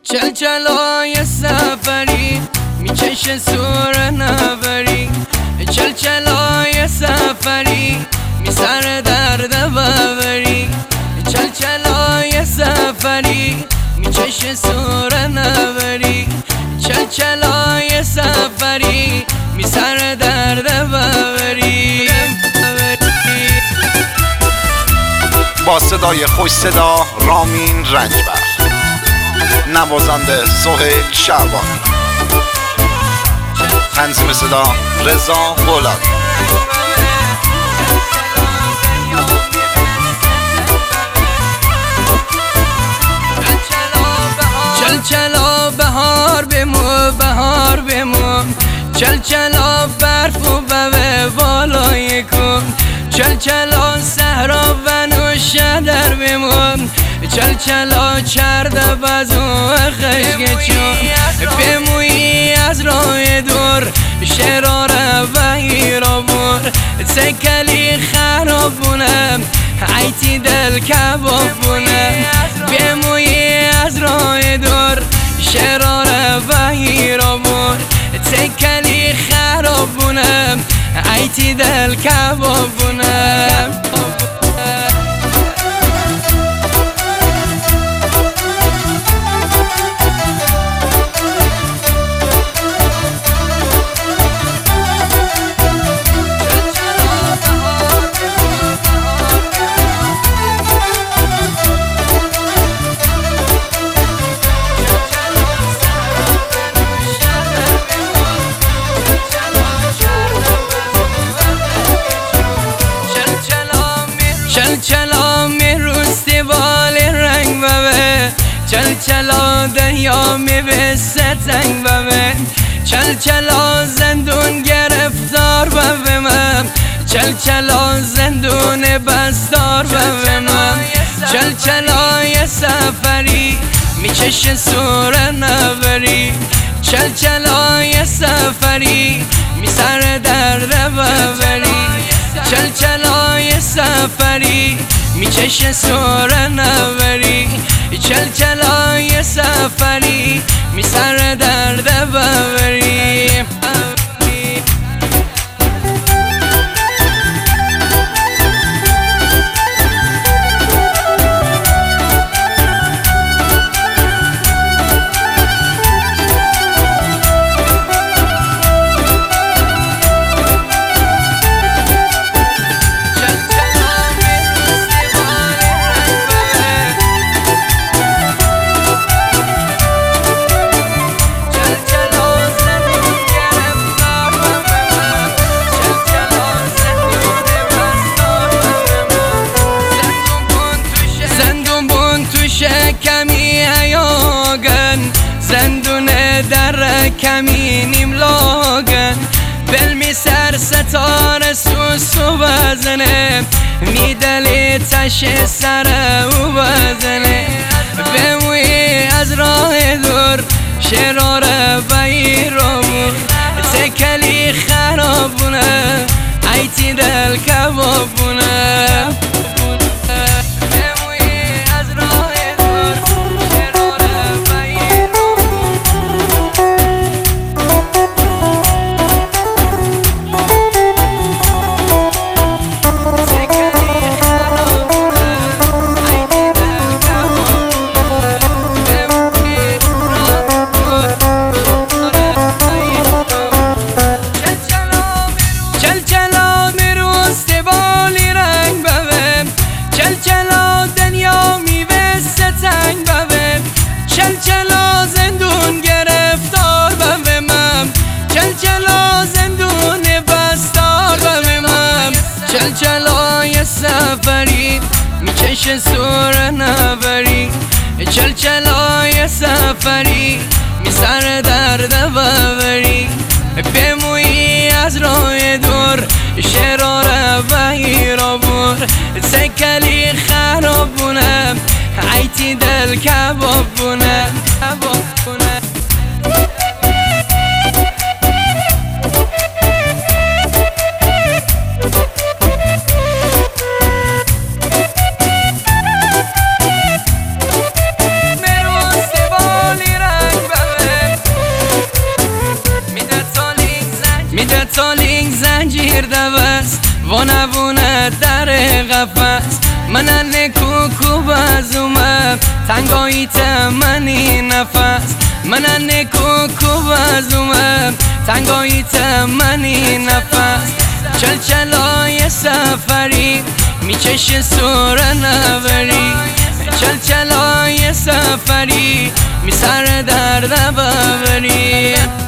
چلچلای سفری میچشه سور نبری، چلچلای سفری میسر درد ببری، چلچلای سفری میچشه سور نبری، چلچلای سفری میسر درد ببری. با صدای خوش صدا رامین رنجبر، نوازنده سهیل شعبانی، تنظیم صدا رضا بولاد. چلچلا بهار بمو بهار بمو، چلچلا برف و بوه بالای کن، چلچلا صحرا و نوشدر بمون، چلچلا چرده بزو خشک چون بمویی از راه دور شراره و ایرابور، سکلی خرابونه عیتی دل کبابونه، بمویی از راه دور شراره و ایرابور، سکلی خرابونه عیتی دل کبابونه. چلچلا میروستی بال رنگ ببه، چلچلا دریا میبه ستنگ ببه، چلچلا زندون گرفتار ببه من، چلچلا زندون بستار ببه من، چلچلای سفری میچشه سور نبری، چلچلای سفری میسر درد ببری، چلچلای سفری میچشه سور نبری، چلچلای سفری میسر درد ببری. شکمی هیاگن زندون در کمینیم لاگن، بلمی سر ستاره سوسو بزنه میدلی تش سر او بزنه، بموی از راه دور شراره بیرامون، تکلی خرابونه عیتی دل کبابونه. چلچلا زندون گرفتار ببه من، چلچلا زندون بستار ببه من، چلچلای سفری میچشه سور نبری، چلچلای سفری میسر درد ببری، بمویی از راه دور شراره و ایرابور، سکلی خرابونه عیتی دل کبابونه. میروستی بالی تالینگ زنجیر دوست و نبونه در قفص من نکو بازومم تنگایی تمنی نفس من نکو بازومم تنگایی تمنی نفس چلچلای سفری میچش سور نبری چلچلای سفری می سر درد ببری